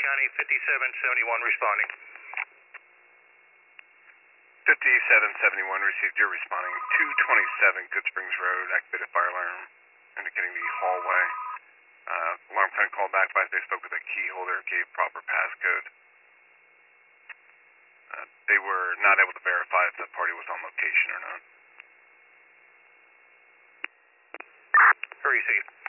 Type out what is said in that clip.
County, 5771 responding. 5771 received. You're responding. 227 Good Springs Road, activated fire alarm indicating the hallway. Alarm plan called back by they spoke with a key holder, gave proper passcode. They were not able to verify if the party was on location or not. Received.